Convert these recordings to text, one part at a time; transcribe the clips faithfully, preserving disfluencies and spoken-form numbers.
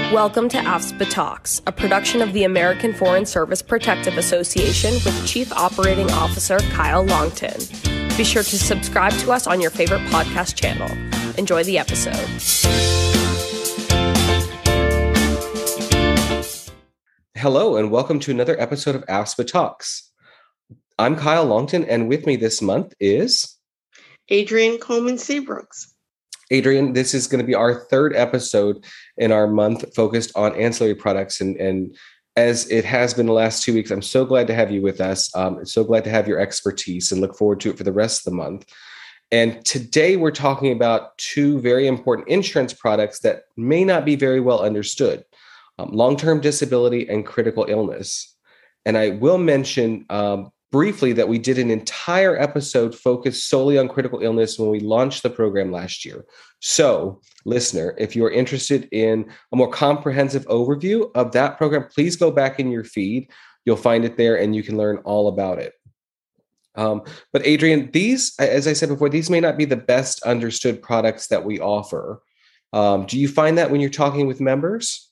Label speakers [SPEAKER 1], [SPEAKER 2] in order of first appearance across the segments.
[SPEAKER 1] Welcome to AFSPA Talks, a production of the American Foreign Service Protective Association with Chief Operating Officer Kyle Longton. Be sure to subscribe to us on your favorite podcast channel. Enjoy the episode.
[SPEAKER 2] Hello, and welcome to another episode of AFSPA Talks. I'm Kyle Longton, and with me this month is
[SPEAKER 3] Adrienne Coleman Seabrooks.
[SPEAKER 2] Adrienne, this is going to be our third episode in our month focused on ancillary products. And, and as it has been the last two weeks, I'm so glad to have you with us. Um, so glad to have your expertise and look forward to it for the rest of the month. And today we're talking about two very important insurance products that may not be very well understood, um, long-term disability and critical illness. And I will mention um, briefly that we did an entire episode focused solely on critical illness when we launched the program last year. So, listener, if you're interested in a more comprehensive overview of that program, please go back in your feed. You'll find it there and you can learn all about it. Um, but Adrienne, these, as I said before, these may not be the best understood products that we offer. Um, do you find that when you're talking with members?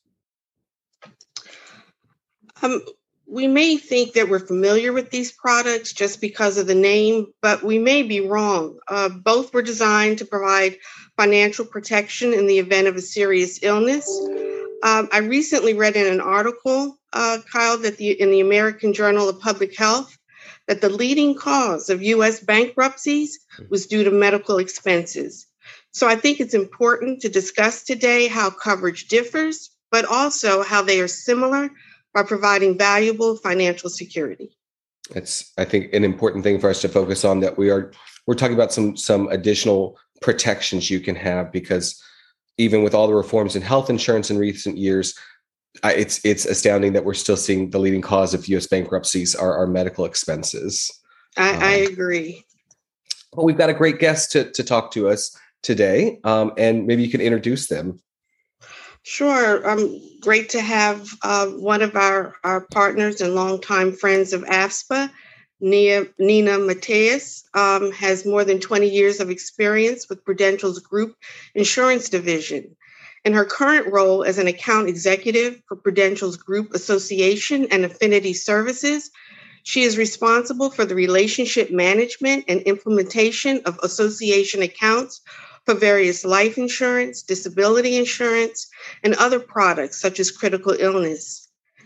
[SPEAKER 3] Um. We may think that we're familiar with these products just because of the name, but we may be wrong. Uh, both were designed to provide financial protection in the event of a serious illness. Um, I recently read in an article, uh, Kyle, that the, in the American Journal of Public Health, that the leading cause of U S bankruptcies was due to medical expenses. So I think it's important to discuss today how coverage differs, but also how they are similar by providing valuable financial security.
[SPEAKER 2] It's, I think, an important thing for us to focus on, that we are, we're talking about some, some additional protections you can have, because even with all the reforms in health insurance in recent years, I, it's, it's astounding that we're still seeing the leading cause of U S bankruptcies are our medical expenses.
[SPEAKER 3] I,
[SPEAKER 2] um,
[SPEAKER 3] I agree.
[SPEAKER 2] Well, we've got a great guest to, to talk to us today, um, and maybe you can introduce them.
[SPEAKER 3] Sure. Um, great to have uh, one of our, our partners and longtime friends of AFSPA, Nia, Nina Mateus, um, has more than twenty years of experience with Prudential's Group Insurance Division. In her current role as an account executive for Prudential's Group Association and Affinity Services, she is responsible for the relationship management and implementation of association accounts for various life insurance, disability insurance, and other products such as critical illness.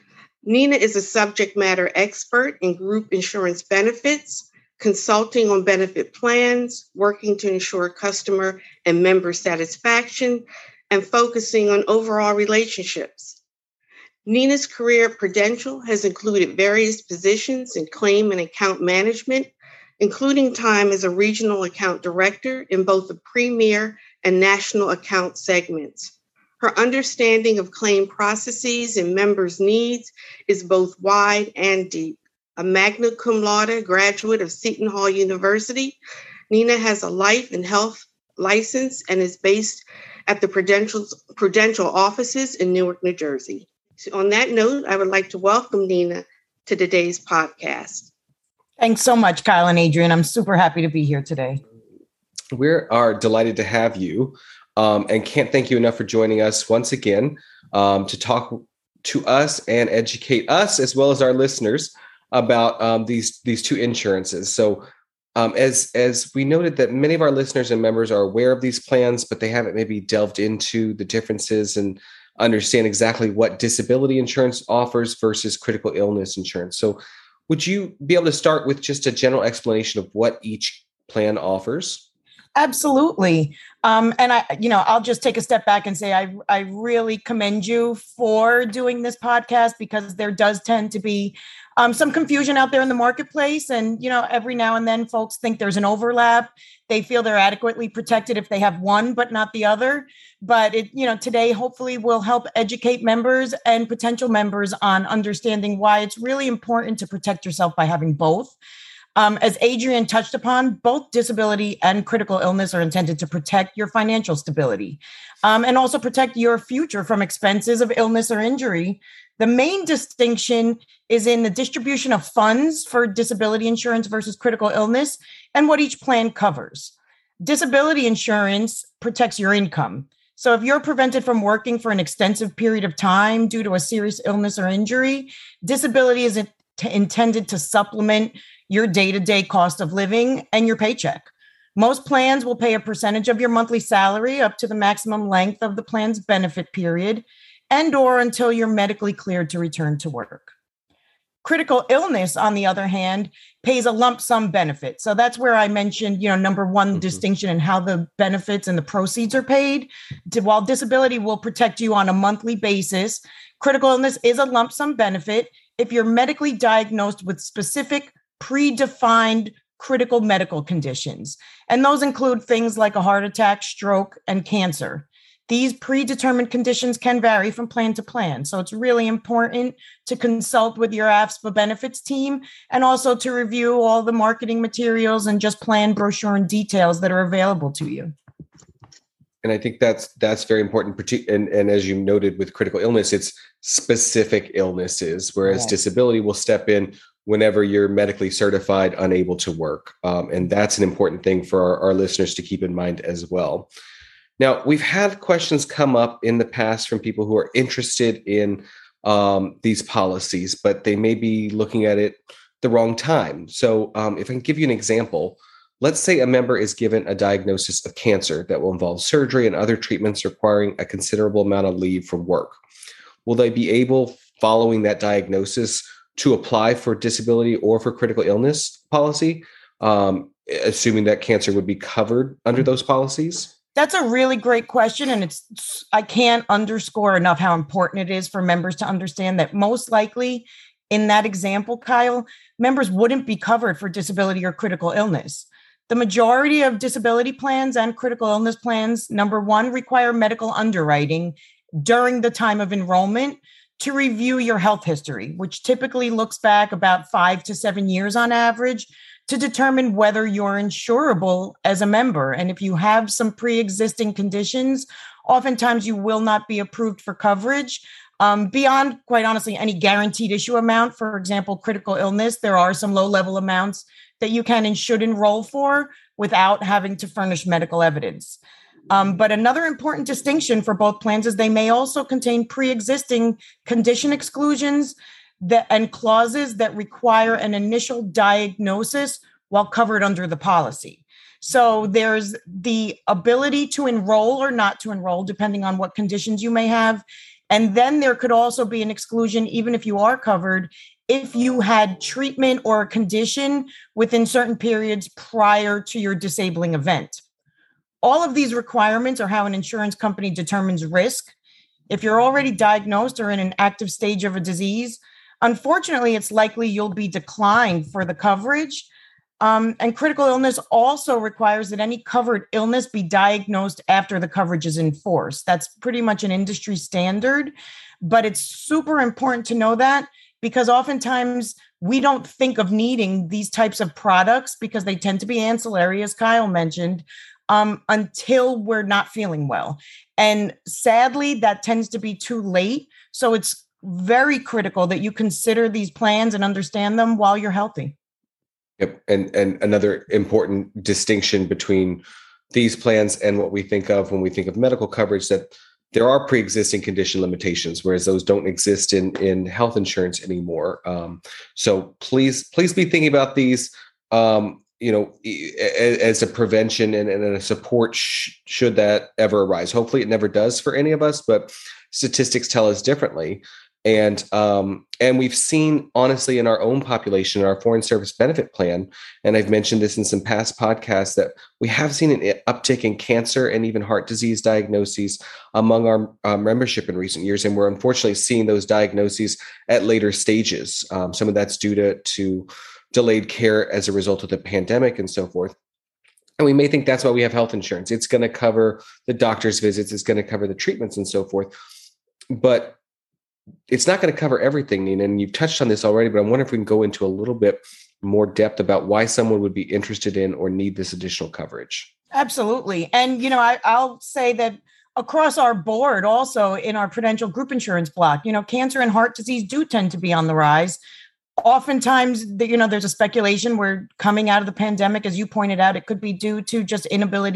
[SPEAKER 3] Nina is a subject matter expert in group insurance benefits, consulting on benefit plans, working to ensure customer and member satisfaction, and focusing on overall relationships. Nina's career at Prudential has included various positions in claim and account management, including time as a regional account director in both the premier and national account segments. Her understanding of claim processes and members' needs is both wide and deep. A magna cum laude graduate of Seton Hall University, Nina has a life and health license and is based at the Prudential's, Prudential offices in Newark, New Jersey. So on that note, I would like to welcome Nina to today's podcast.
[SPEAKER 4] Thanks so much, Kyle and Adrienne. I'm super happy to be here today.
[SPEAKER 2] We are delighted to have you, um, and can't thank you enough for joining us once again um, to talk to us and educate us as well as our listeners about um, these these two insurances. So um, as, as we noted that many of our listeners and members are aware of these plans, but they haven't maybe delved into the differences and understand exactly what disability insurance offers versus critical illness insurance. So would you be able to start with just a general explanation of what each plan offers?
[SPEAKER 4] Absolutely. Um, and I, you know, I'll just take a step back and say, I, I really commend you for doing this podcast, because there does tend to be um, some confusion out there in the marketplace. And, you know, every now and then folks think there's an overlap. They feel they're adequately protected if they have one, but not the other. But it, you know, today hopefully will help educate members and potential members on understanding why it's really important to protect yourself by having both. Um, as Adrienne touched upon, both disability and critical illness are intended to protect your financial stability um, and also protect your future from expenses of illness or injury. The main distinction is in the distribution of funds for disability insurance versus critical illness and what each plan covers. Disability insurance protects your income. So if you're prevented from working for an extensive period of time due to a serious illness or injury, disability is intended to supplement your day-to-day cost of living and your paycheck. Most plans will pay a percentage of your monthly salary up to the maximum length of the plan's benefit period and or until you're medically cleared to return to work. Critical illness, on the other hand, pays a lump sum benefit. So that's where I mentioned, you know, number one, mm-hmm. distinction in how the benefits and the proceeds are paid. While disability will protect you on a monthly basis, critical illness is a lump sum benefit if you're medically diagnosed with specific predefined critical medical conditions. And those include things like a heart attack, stroke, and cancer. These predetermined conditions can vary from plan to plan. So it's really important to consult with your AFSPA benefits team and also to review all the marketing materials and just plan brochure and details that are available to you.
[SPEAKER 2] And I think that's that's very important. And, and as you noted with critical illness, it's specific illnesses, whereas yes. disability will step in whenever you're medically certified unable to work. Um, and that's an important thing for our, our listeners to keep in mind as well. Now, we've had questions come up in the past from people who are interested in um, these policies, but they may be looking at it the wrong time. So um, if I can give you an example, let's say a member is given a diagnosis of cancer that will involve surgery and other treatments requiring a considerable amount of leave from work. Will they be able, following that diagnosis, to apply for disability or for critical illness policy, um, assuming that cancer would be covered under those policies?
[SPEAKER 4] That's a really great question. And it's, I can't underscore enough how important it is for members to understand that most likely in that example, Kyle, members wouldn't be covered for disability or critical illness. The majority of disability plans and critical illness plans, number one, require medical underwriting during the time of enrollment to review your health history, which typically looks back about five to seven years on average, to determine whether you're insurable as a member. And if you have some pre-existing conditions, oftentimes you will not be approved for coverage. Um, beyond, quite honestly, any guaranteed issue amount, for example, critical illness, there are some low-level amounts that you can and should enroll for without having to furnish medical evidence. Um, but another important distinction for both plans is they may also contain pre-existing condition exclusions that and clauses that require an initial diagnosis while covered under the policy. So there's the ability to enroll or not to enroll, depending on what conditions you may have. And then there could also be an exclusion, even if you are covered, if you had treatment or a condition within certain periods prior to your disabling event. All of these requirements are how an insurance company determines risk. If you're already diagnosed or in an active stage of a disease, unfortunately, it's likely you'll be declined for the coverage. Um, and critical illness also requires that any covered illness be diagnosed after the coverage is in force. That's pretty much an industry standard, but it's super important to know that because oftentimes we don't think of needing these types of products because they tend to be ancillary, as Kyle mentioned, um, until we're not feeling well. And sadly, that tends to be too late. So it's very critical that you consider these plans and understand them while you're healthy.
[SPEAKER 2] Yep. And and another important distinction between these plans and what we think of when we think of medical coverage, that there are pre-existing condition limitations, whereas those don't exist in, in health insurance anymore. Um, so please, please be thinking about these, um, you know, as a prevention and, and a support sh- should that ever arise. Hopefully it never does for any of us, but statistics tell us differently. And um, and we've seen, honestly, in our own population, in our Foreign Service Benefit Plan, and I've mentioned this in some past podcasts, that we have seen an uptick in cancer and even heart disease diagnoses among our uh, membership in recent years. And we're unfortunately seeing those diagnoses at later stages. Um, some of that's due to, to delayed care as a result of the pandemic and so forth. And we may think that's why we have health insurance. It's going to cover the doctor's visits. It's going to cover the treatments and so forth. But it's not going to cover everything, Nina, and you've touched on this already, but I wonder if we can go into a little bit more depth about why someone would be interested in or need this additional coverage.
[SPEAKER 4] Absolutely. And, you know, I, I'll say that across our board, also in our Prudential group insurance block, you know, cancer and heart disease do tend to be on the rise. Oftentimes, you know, there's a speculation where coming out of the pandemic, as you pointed out, it could be due to just inability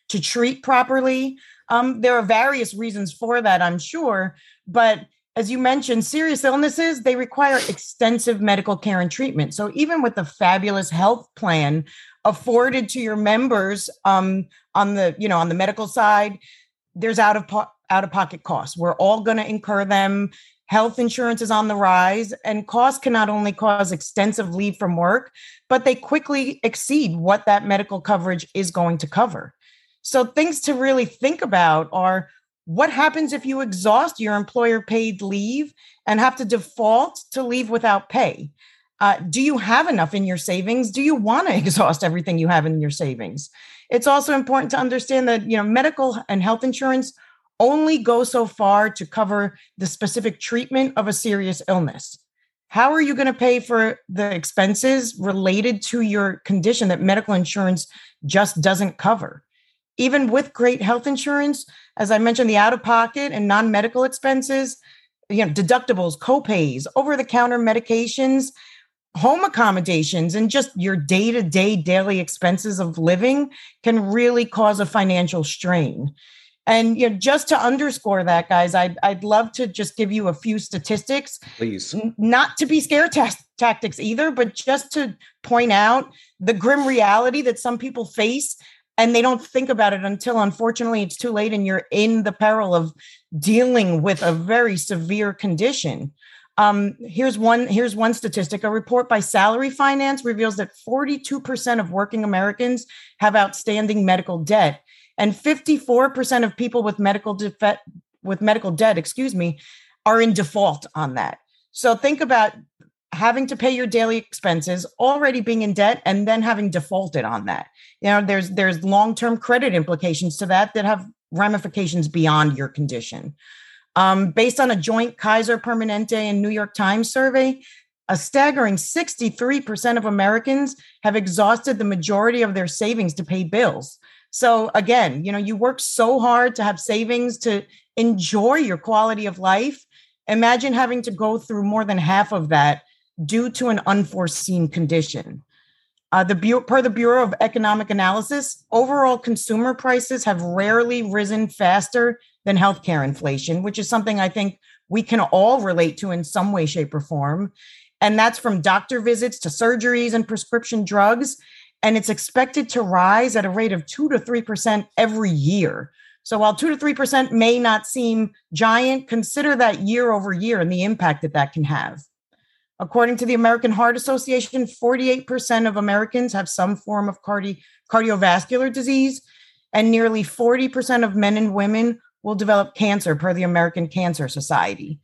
[SPEAKER 4] to treat properly. Um, there are various reasons for that, I'm sure. But as you mentioned, serious illnesses, they require extensive medical care and treatment. So even with the fabulous health plan afforded to your members um, on the, you know, on the medical side, there's out of po- out of pocket costs. We're all going to incur them. Health insurance is on the rise, and costs can not only cause extensive leave from work, but they quickly exceed what that medical coverage is going to cover. So things to really think about are, what happens if you exhaust your employer paid leave and have to default to leave without pay? Uh, do you have enough in your savings? Do you want to exhaust everything you have in your savings? It's also important to understand that, you know, medical and health insurance only go so far to cover the specific treatment of a serious illness. How are you going to pay for the expenses related to your condition that medical insurance just doesn't cover? Even with great health insurance, as I mentioned, the out-of-pocket and non-medical expenses, you know, deductibles, co-pays, over-the-counter medications, home accommodations, and just your day-to-day daily expenses of living can really cause a financial strain. And you know, just to underscore that, guys, I'd, I'd love to just give you a few statistics.
[SPEAKER 2] Please.
[SPEAKER 4] N- not to be scare ta- tactics either, but just to point out the grim reality that some people face, and they don't think about it until, unfortunately, it's too late and you're in the peril of dealing with a very severe condition. Um, here's one, here's one statistic. A report by Salary Finance reveals that forty-two percent of working Americans have outstanding medical debt. And fifty-four percent of people with medical defe- with medical debt, excuse me, are in default on that. So think about having to pay your daily expenses, already being in debt, and then having defaulted on that. You know, there's there's long-term credit implications to that that have ramifications beyond your condition. Um, based on a joint Kaiser Permanente and New York Times survey, a staggering sixty-three percent of Americans have exhausted the majority of their savings to pay bills. So again, you know, you work so hard to have savings to enjoy your quality of life. Imagine having to go through more than half of that due to an unforeseen condition. Uh, the Bu- per the Bureau of Economic Analysis, overall consumer prices have rarely risen faster than healthcare inflation, which is something I think we can all relate to in some way, shape, or form. And that's from doctor visits to surgeries and prescription drugs. And it's expected to rise at a rate of two to three percent every year. So while two to three percent may not seem giant, consider that year over year and the impact that that can have. According to the American Heart Association, forty-eight percent of Americans have some form of cardi- cardiovascular disease, and nearly forty percent of men and women will develop cancer per the American Cancer Society.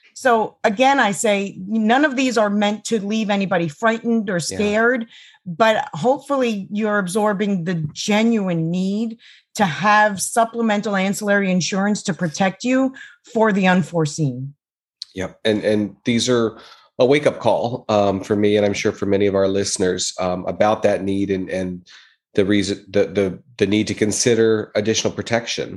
[SPEAKER 4] So again, I say none of these are meant to leave anybody frightened or scared, yeah. But hopefully you're absorbing the genuine need to have supplemental ancillary insurance to protect you for the unforeseen.
[SPEAKER 2] Yep. And, and these are a wake-up call um, for me, and I'm sure for many of our listeners, um, about that need and, and the reason, the, the, the need to consider additional protection.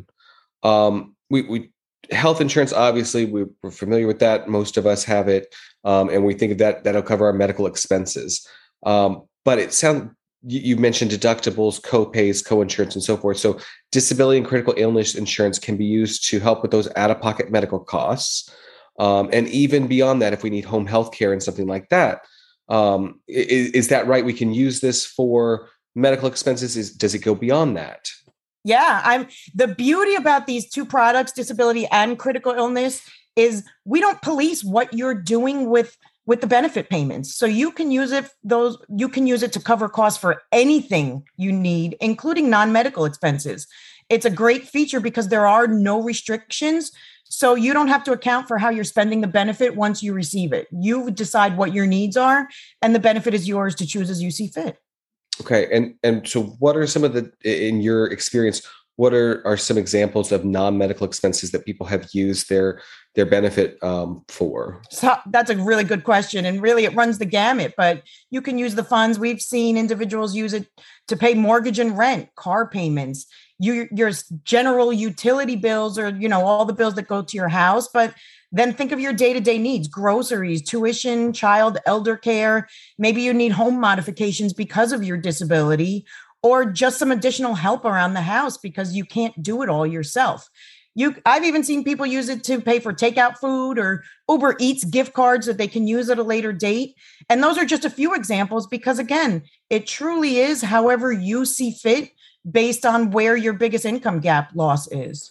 [SPEAKER 2] Um, we, we, health insurance, obviously, we're familiar with that. Most of us have it. Um, and we think that that'll cover our medical expenses. Um, but it sounds, you, you mentioned deductibles, co-pays, co-insurance, and so forth. So disability and critical illness insurance can be used to help with those out-of-pocket medical costs. Um, and even beyond that, if we need home health care and something like that, um, is, is that right? We can use this for medical expenses. Is, does it go beyond that?
[SPEAKER 4] Yeah, I'm the beauty about these two products, disability and critical illness, is we don't police what you're doing with, with the benefit payments. So you can use it, those you can use it to cover costs for anything you need, including non-medical expenses. It's a great feature because there are no restrictions. So you don't have to account for how you're spending the benefit once you receive it. You decide what your needs are, and the benefit is yours to choose as you see fit.
[SPEAKER 2] Okay. And and so what are some of the, in your experience, what are, are some examples of non-medical expenses that people have used their their benefit um, for?
[SPEAKER 4] So that's a really good question. And really it runs the gamut, but you can use the funds. We've seen individuals use it to pay mortgage and rent, car payments, you, your general utility bills, or, you know, all the bills that go to your house. But then think of your day-to-day needs, groceries, tuition, child, elder care. Maybe you need home modifications because of your disability, or just some additional help around the house because you can't do it all yourself. You, I've even seen people use it to pay for takeout food or Uber Eats gift cards that they can use at a later date. And those are just a few examples because, again, it truly is however you see fit based on where your biggest income gap loss is.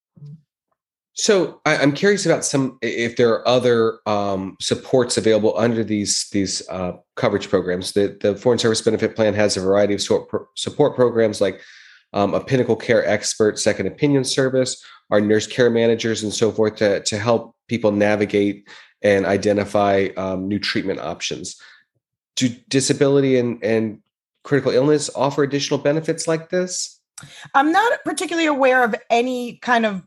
[SPEAKER 2] So I, I'm curious about some, if there are other um, supports available under these these uh, coverage programs. The, the Foreign Service Benefit Plan has a variety of support, support programs like um, a Pinnacle Care Expert Second Opinion Service, our nurse care managers, and so forth to, to help people navigate and identify um, new treatment options. Do disability and, and critical illness offer additional benefits like this?
[SPEAKER 4] I'm not particularly aware of any kind of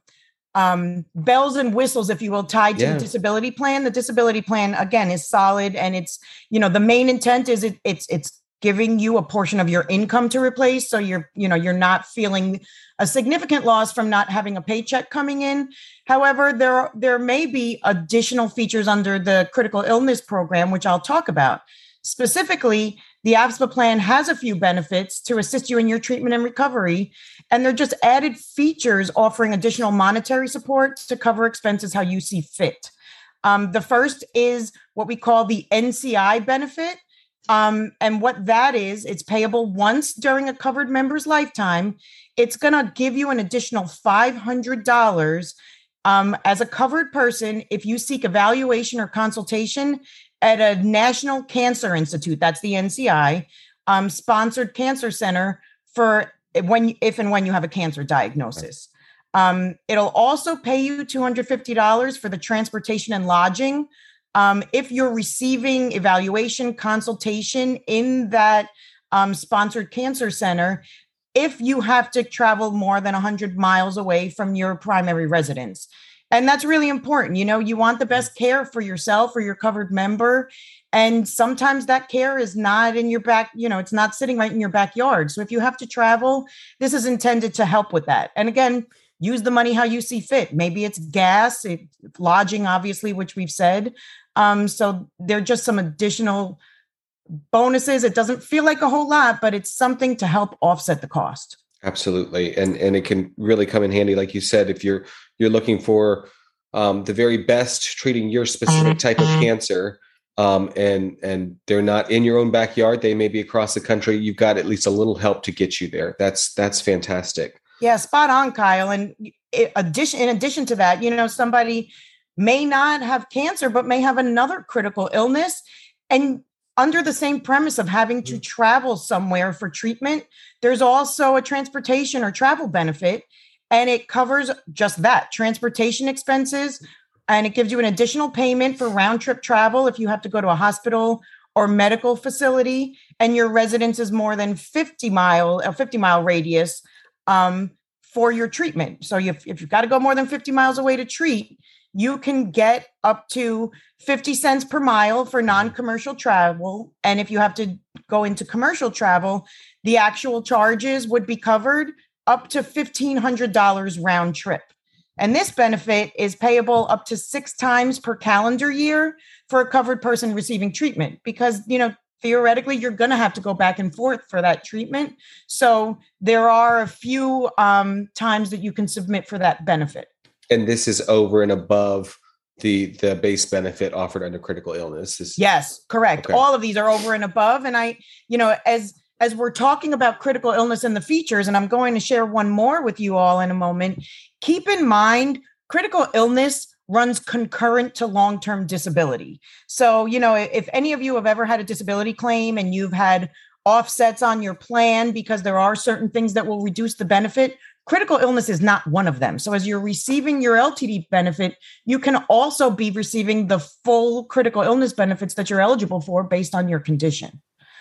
[SPEAKER 4] um, bells and whistles, if you will, tied to yeah. the disability plan. The disability plan, again, is solid. And it's, you know, the main intent is it, it's, it's giving you a portion of your income to replace. So you're, you know, you're not feeling a significant loss from not having a paycheck coming in. However, there, there may be additional features under the critical illness program, which I'll talk about. Specifically, the AFSPA plan has a few benefits to assist you in your treatment and recovery, and they're just added features offering additional monetary support to cover expenses how you see fit. Um, the first is what we call the N C I benefit, um, and what that is, it's payable once during a covered member's lifetime. It's going to give you an additional five hundred dollars um, as a covered person if you seek evaluation or consultation at a National Cancer Institute, that's the N C I, um, sponsored cancer center for when, if and when you have a cancer diagnosis. Um, it'll also pay you two hundred fifty dollars for the transportation and lodging. Um, if you're receiving evaluation, consultation in that um, sponsored cancer center, if you have to travel more than one hundred miles away from your primary residence. And that's really important. You know, you want the best care for yourself or your covered member. And sometimes that care is not in your back, you know, it's not sitting right in your backyard. So if you have to travel, this is intended to help with that. And again, use the money how you see fit. Maybe it's gas, it's lodging, obviously, which we've said. Um, so there are just some additional bonuses. It doesn't feel like a whole lot, but it's something to help offset the cost.
[SPEAKER 2] Absolutely. And and it can really come in handy, like you said, if you're you're looking for um, the very best treating your specific type of cancer, um, and and they're not in your own backyard, they may be across the country, you've got at least a little help to get you there. That's that's fantastic.
[SPEAKER 4] Yeah, spot on, Kyle. And in addition, in addition to that, you know, somebody may not have cancer, but may have another critical illness. And under the same premise of having to travel somewhere for treatment, there's also a transportation or travel benefit, and it covers just that, transportation expenses, and it gives you an additional payment for round trip travel if you have to go to a hospital or medical facility, and your residence is more than fifty mile, a fifty mile radius um, for your treatment. So if, if you've got to go more than fifty miles away to treat, you can get up to fifty cents per mile for non-commercial travel. And if you have to go into commercial travel, the actual charges would be covered up to fifteen hundred dollars round trip. And this benefit is payable up to six times per calendar year for a covered person receiving treatment, because, you know, theoretically, you're going to have to go back and forth for that treatment. So there are a few um, times that you can submit for that benefit.
[SPEAKER 2] And this is over and above the the base benefit offered under critical illness. Is,
[SPEAKER 4] yes, correct. Okay. All of these are over and above. And I, you know, as as we're talking about critical illness and the features, and I'm going to share one more with you all in a moment, keep in mind, critical illness runs concurrent to long-term disability. So, you know, if any of you have ever had a disability claim and you've had offsets on your plan because there are certain things that will reduce the benefit, critical illness is not one of them. So as you're receiving your L T D benefit, you can also be receiving the full critical illness benefits that you're eligible for based on your condition.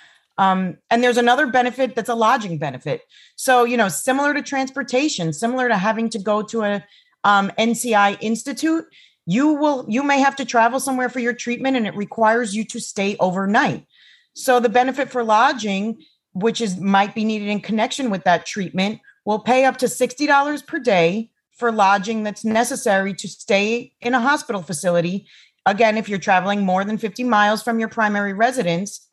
[SPEAKER 4] Um, and there's another benefit that's a lodging benefit. So, you know, similar to transportation, similar to having to go to a um, N C I institute, you will, you may have to travel somewhere for your treatment and it requires you to stay overnight. So the benefit for lodging, which is might be needed in connection with that treatment, will pay up to sixty dollars per day for lodging that's necessary to stay in a hospital facility. Again, if you're traveling more than fifty miles from your primary residence.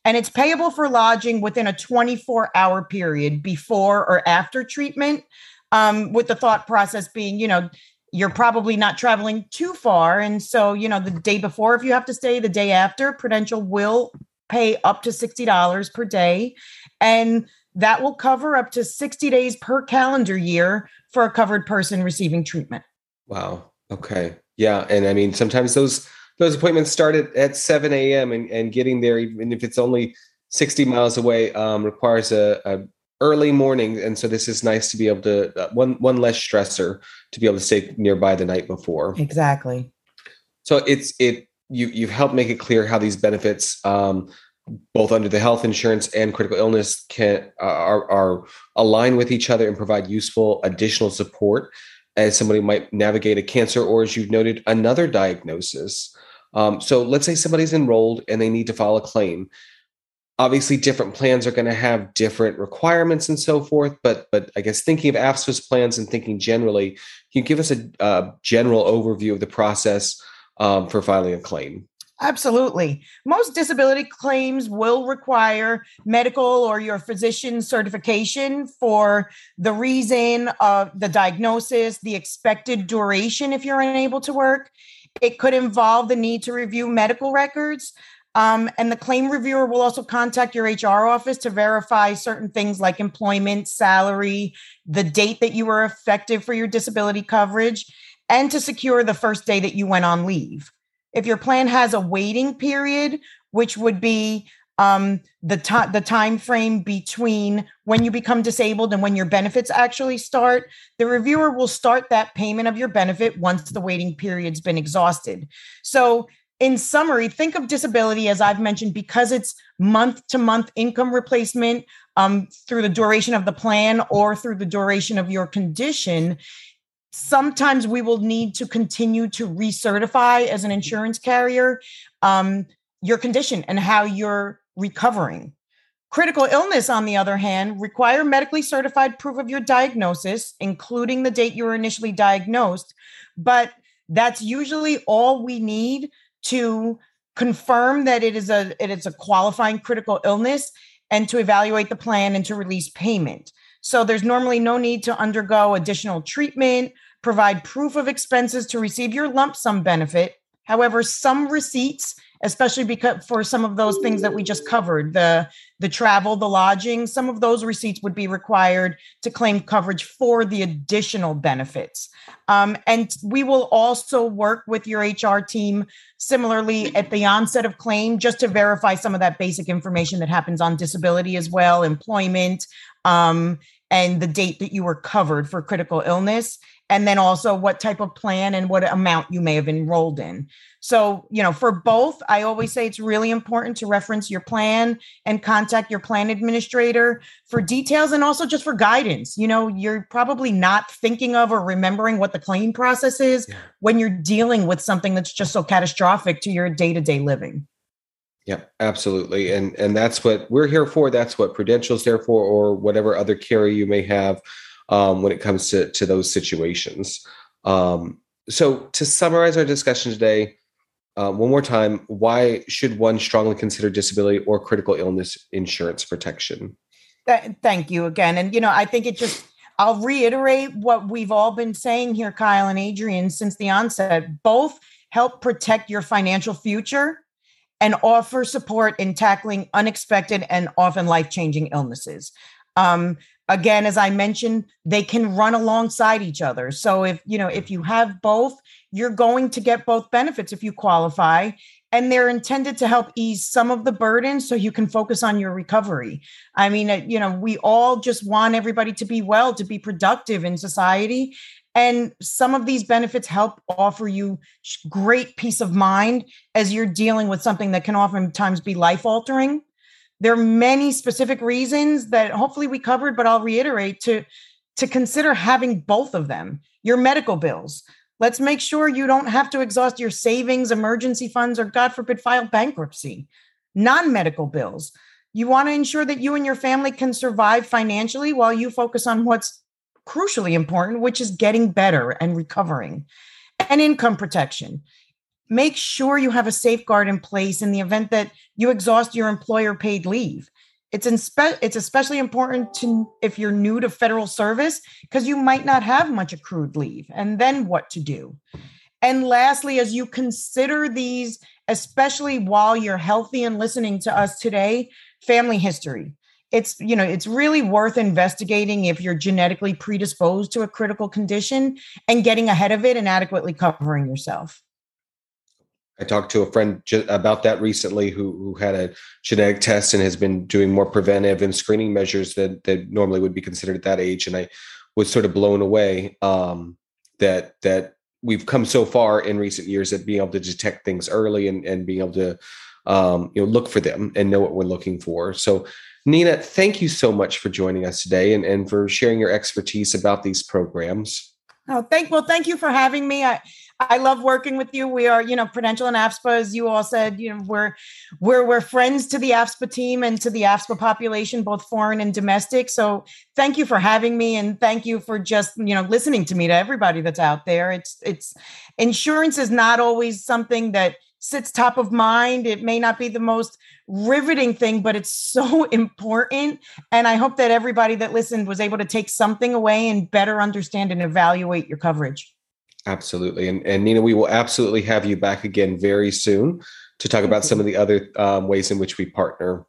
[SPEAKER 4] and it's payable for lodging within a twenty-four hour period before or after treatment, um, with the thought process being, you know, you're probably not traveling too far. And so, you know, the day before, if you have to stay, the day after, Prudential will pay up to sixty dollars per day. And that will cover up to sixty days per calendar year for a covered person receiving treatment.
[SPEAKER 2] Wow. Okay. Yeah. And I mean, sometimes those those appointments start at, at seven a.m. And, and getting there, even if it's only sixty miles away, um, requires a, a early morning. And so this is nice to be able to, uh, one one less stressor to be able to stay nearby the night before.
[SPEAKER 4] Exactly.
[SPEAKER 2] So it's, it, you, you've helped make it clear how these benefits, um, both under the health insurance and critical illness can, uh, are, are aligned with each other and provide useful additional support as somebody might navigate a cancer, or as you've noted, another diagnosis. Um, so let's say somebody's enrolled and they need to file a claim. Obviously, different plans are going to have different requirements and so forth. But but I guess thinking of AFSPA's plans and thinking generally, can you give us a, a general overview of the process um, for filing a claim?
[SPEAKER 4] Absolutely. Most disability claims will require medical or your physician certification for the reason of the diagnosis, the expected duration if you're unable to work. It could involve the need to review medical records. Um, and the claim reviewer will also contact your H R office to verify certain things like employment, salary, the date that you were effective for your disability coverage, and to secure the first day that you went on leave. If your plan has a waiting period, which would be um, the, to- the time frame between when you become disabled and when your benefits actually start, the reviewer will start that payment of your benefit once the waiting period's been exhausted. So in summary, think of disability, as I've mentioned, because it's month-to-month income replacement um, through the duration of the plan or through the duration of your condition. Sometimes we will need to continue to recertify as an insurance carrier um, your condition and how you're recovering. Critical illness, on the other hand, require medically certified proof of your diagnosis, including the date you were initially diagnosed. But that's usually all we need to confirm that it is a it is a qualifying critical illness and to evaluate the plan and to release payment. So there's normally no need to undergo additional treatment, provide proof of expenses to receive your lump sum benefit. However, some receipts, especially because for some of those things that we just covered, the, the travel, the lodging, some of those receipts would be required to claim coverage for the additional benefits. Um, and we will also work with your H R team similarly at the onset of claim, just to verify some of that basic information that happens on disability as well, employment, um, and the date that you were covered for critical illness, and then also what type of plan and what amount you may have enrolled in. So, you know, for both, I always say it's really important to reference your plan and contact your plan administrator for details and also just for guidance. You know, you're probably not thinking of or remembering what the claim process is yeah. when you're dealing with something that's just so catastrophic to your day-to-day living.
[SPEAKER 2] Yeah, absolutely. And and that's what we're here for. That's what Prudential's there for, or whatever other carrier you may have um, when it comes to, to those situations. Um, so to summarize our discussion today, uh, one more time, why should one strongly consider disability or critical illness insurance protection?
[SPEAKER 4] Th- thank you again. And, you know, I think it just, I'll reiterate what we've all been saying here, Kyle and Adrian, since the onset. Both help protect your financial future and offer support in tackling unexpected and often life-changing illnesses. Um, again, as I mentioned, they can run alongside each other. So if, you know, if you have both, you're going to get both benefits if you qualify, and they're intended to help ease some of the burden so you can focus on your recovery. I mean, you know, we all just want everybody to be well, to be productive in society. And some of these benefits help offer you great peace of mind as you're dealing with something that can oftentimes be life-altering. There are many specific reasons that hopefully we covered, but I'll reiterate to, to consider having both of them. Your medical bills. Let's make sure you don't have to exhaust your savings, emergency funds, or God forbid, file bankruptcy. Non-medical bills. You want to ensure that you and your family can survive financially while you focus on what's crucially important, which is getting better and recovering. And income protection. make sure you have a safeguard in place in the event that you exhaust your employer paid leave. It's inspe- it's especially important to if you're new to federal service, because you might not have much accrued leave, and then what to do. And lastly, as you consider these, especially while you're healthy and listening to us today, family history. It's, you know, it's really worth investigating if you're genetically predisposed to a critical condition and getting ahead of it and adequately covering yourself.
[SPEAKER 2] I talked to a friend about that recently who, who had a genetic test and has been doing more preventive and screening measures that, that normally would be considered at that age. And I was sort of blown away um, that that we've come so far in recent years at being able to detect things early and, and being able to um, you know, look for them and know what we're looking for. So Nina, thank you so much for joining us today and, and for sharing your expertise about these programs.
[SPEAKER 4] Oh, thank well, thank you for having me. I, I love working with you. We are, you know, Prudential and AFSPA, as you all said, you know, we're we're we're friends to the AFSPA team and to the AFSPA population, both foreign and domestic. So thank you for having me, and thank you for just, you know, listening to me, to everybody that's out there. It's it's insurance is not always something that sits top of mind. It may not be the most riveting thing, but it's so important. And I hope that everybody that listened was able to take something away and better understand and evaluate your coverage.
[SPEAKER 2] Absolutely. And, and Nina, we will absolutely have you back again very soon to talk about some of the other um, ways in which we partner.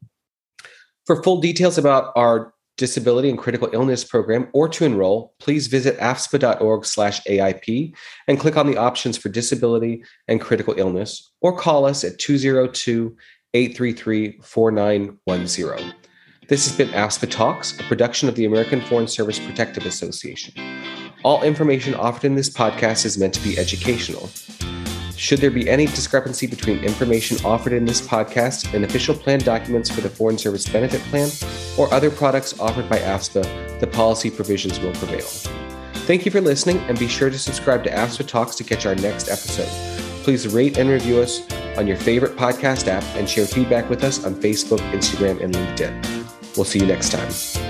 [SPEAKER 2] For full details about our disability and critical illness program, or to enroll, please visit afspa.org slash AIP and click on the options for disability and critical illness, or call us at two oh two, eight three three, four nine one zero. This has been AFSPA Talks, a production of the American Foreign Service Protective Association. All information offered in this podcast is meant to be educational. Should there be any discrepancy between information offered in this podcast and official plan documents for the Foreign Service Benefit Plan or other products offered by AFSPA, the policy provisions will prevail. Thank you for listening, and be sure to subscribe to AFSPA Talks to catch our next episode. Please rate and review us on your favorite podcast app and share feedback with us on Facebook, Instagram, and LinkedIn. We'll see you next time.